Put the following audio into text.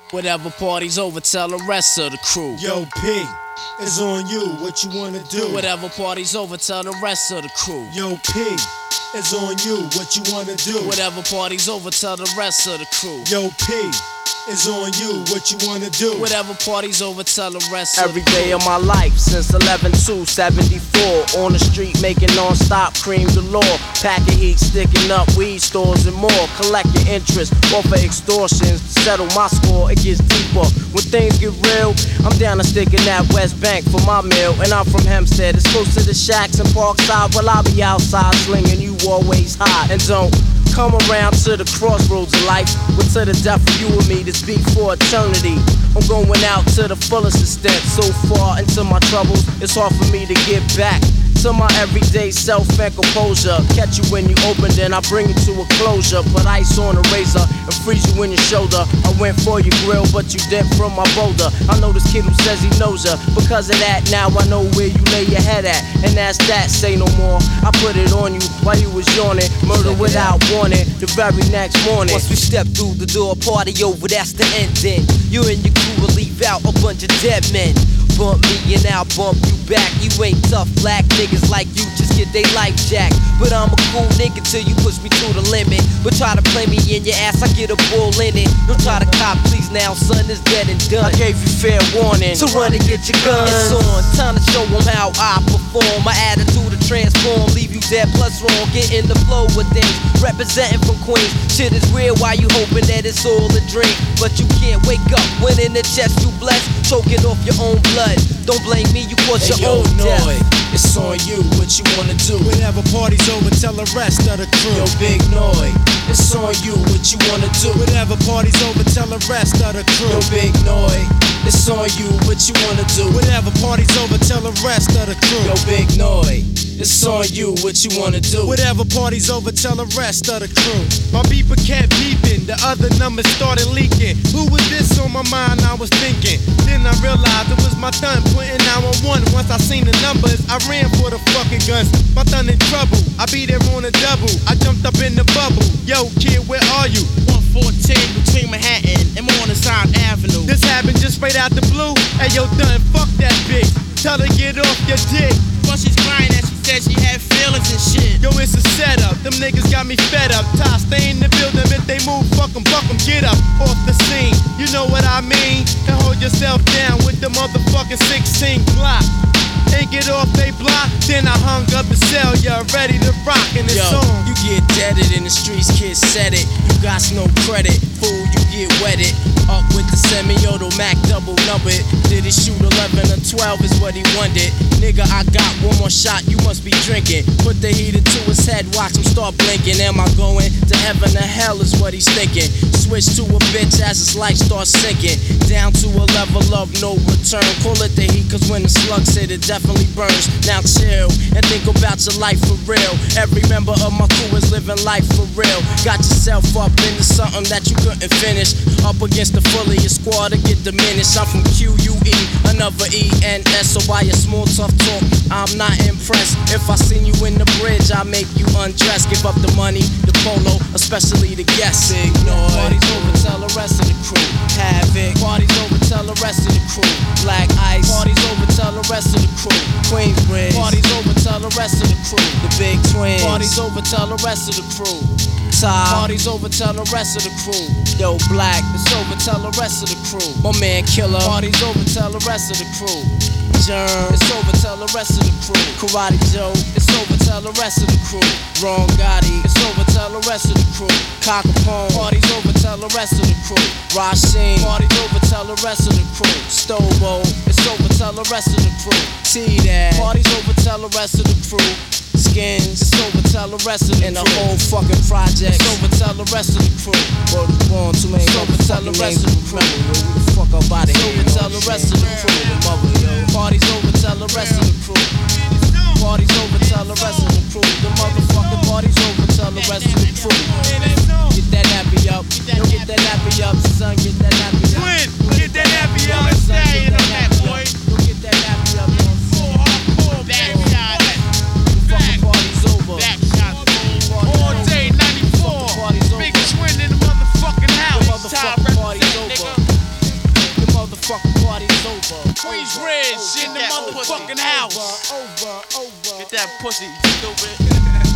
Whatever party's over, tell the rest of the crew. Yo, P, it's on you, what you wanna do? Whatever party's over, tell the rest of the crew. Yo, P, it's on you, what you wanna do? Whatever party's over, tell the rest of the crew. Yo, P, it's on you, what you wanna do? Whatever party's over, tell the rest of the crew. Every day of my life since 11/2/74, on the street making non-stop cream galore, packing heat, sticking up weed stores and more, collecting interest off of extortions to settle my score. It gets deeper when things get real. I'm down to sticking that West Bank for my meal, and I'm from Hempstead. It's close to the shacks and Parkside. Well, I'll be outside slinging you always high, and don't come around to the crossroads of life. But to the death of you and me, this beat for eternity. I'm going out to the fullest extent. So far into my troubles, it's hard for me to get back to my everyday self and composure. Catch you when you open, then I bring you to a closure. Put ice on a razor and freeze you in your shoulder. I went for your grill, but you dipped from my boulder. I know this kid who says he knows ya. Because of that, now I know where you lay your head at. And that's that, say no more. I put it on you while you was yawning. Murder without warning, the very next morning. Once we step through the door, party over, that's the ending. You and your crew will leave out a bunch of dead men. Bump me and I'll bump you back. You ain't tough, black niggas like you just get they life jacked. But I'm a cool nigga till you push me to the limit. But try to play me in your ass, I get a bull in it. Don't try to cop, please now, son, it's dead and done. I gave you fair warning, so run and get your gun. It's on, time to show them how I perform. My attitude to transform, leave you dead plus wrong. Get in the flow with things, representing from Queens. Shit is real, why you hoping that it's all a dream? But you can't wake up when in the chest you blessed, choking off your own blood. Don't blame me, you caused your own death. It's on you, what you wanna do? Whenever party's over, tell the rest of the crew. Yo, Big Noy, it's on you, what you wanna do? Whenever party's over, tell the rest of the crew. Yo, Big Noy, it's on you, what you wanna do? Whenever party's over, tell the rest of the crew. Yo, Big Noy, it's on you, what you wanna do? Whatever party's over, tell the rest of the crew. My beeper kept beeping, the other numbers started leaking. Who was this on my mind? I was thinking. Then I realized it was my thun putting 911. Once I seen the numbers, I ran for the fucking guns. My thun in trouble, I be there on a double. I jumped up in the bubble. Yo, kid, where are you? 114 between Manhattan and Morningside Avenue. This happened just straight out the blue. Hey, yo, done, fuck that bitch. Tell her get off your dick. But she's crying that she said she had feelings and shit. Yo, it's a setup. Them niggas got me fed up. Ty, stay in the building. If they move, fuck 'em, get up off the scene. You know what I mean? And hold yourself down with the motherfucking 16 Glock. And get off they block. Then I hung up the cell. You're ready to rock in the song. You get deaded in the streets, kids said it. You got no credit, fool, you get wetted. Up with the semi-auto Mac double numbered. Did he shoot 11 or 12 is what he wanted. Nigga, I got one more shot, you must be drinking. Put the heater to his head, watch him start blinking. Am I going to heaven or hell is what he's thinking. Switch to a bitch as his life starts sinking. Down to a level of no return. Call it the heat, cause when the slugs hit it definitely burns. Now chill and think about your life for real. Every member of my crew is living life for real. Got yourself up into something that you couldn't finish. Up against the full of your squad to get diminished. I'm from QUE, another ENS. So by your small tough talk, I'm not impressed. If I seen you in the bridge, I make you undress. Give up the money, the polo, especially the guests. Big noise. Party's over, tell the rest of the crew. Havoc. Party's over, tell the rest of the crew. Black Ice. Party's over, tell the rest of the crew. Queensbridge. Party's over, tell the rest of the crew. The Big Twins. Party's over, tell the rest of the crew. Ty. Party's over, tell the rest of the crew. Yo, Black. It's over, tell the rest of the crew. My man Killer. Party's over, tell the rest of the crew. Germ. It's over, tell the rest of the crew. Karate Joe. It's over, tell the rest of the crew. Ron Gotti. It's over, tell the rest of the crew. Cock Capone. Party's over, tell the rest of the crew. Rasheen. Party's over, tell the rest of the crew. Stobo. It's over, tell the rest of the crew. T-Dad. Party's over, tell the rest of the crew. Skins. It's over, tell the rest of the crew. And the whole fucking project. It's over, tell the rest of the crew. Word is born, too many. It's over, tell the rest of the crew. Who the fuck up out of here? It's over, tell the rest of the crew. Mother, yo. Party's over, tell the rest of the crew. Party's over, tell the rest of the crew. The motherfucking party's over, tell the rest of the crew. Get that nappy up. Yo, get that nappy up, son. Get that nappy up. Twin, get that nappy up. Stay on that, boy. Yo, get that nappy up. Full hardcore, back shot. The fucking party's over. Back shot. All day, 94. Big Twin in the motherfucking house. The motherfucking party's over. pussy, stupid.